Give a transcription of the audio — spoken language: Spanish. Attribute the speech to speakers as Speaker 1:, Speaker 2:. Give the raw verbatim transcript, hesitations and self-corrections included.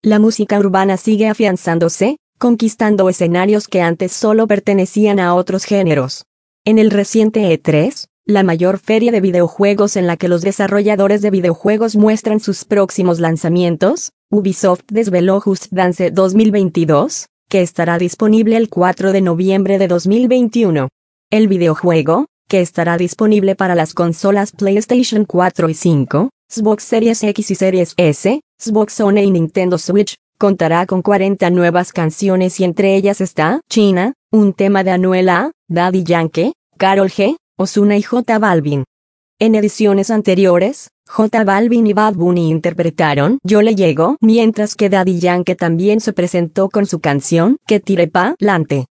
Speaker 1: La música urbana sigue afianzándose, conquistando escenarios que antes solo pertenecían a otros géneros. En el reciente E tres, la mayor feria de videojuegos en la que los desarrolladores de videojuegos muestran sus próximos lanzamientos, Ubisoft desveló Just Dance dos mil veintidós, que estará disponible el cuatro de noviembre de dos mil veintiuno. El videojuego, que estará disponible para las consolas PlayStation cuatro y cinco, Xbox Series X y Series S, Xbox One y Nintendo Switch, contará con cuarenta nuevas canciones y entre ellas está China, un tema de Anuel A, Daddy Yankee, Karol G, Ozuna y J Balvin. En ediciones anteriores, J Balvin y Bad Bunny interpretaron Yo le llego, mientras que Daddy Yankee también se presentó con su canción Que tire pa' lante.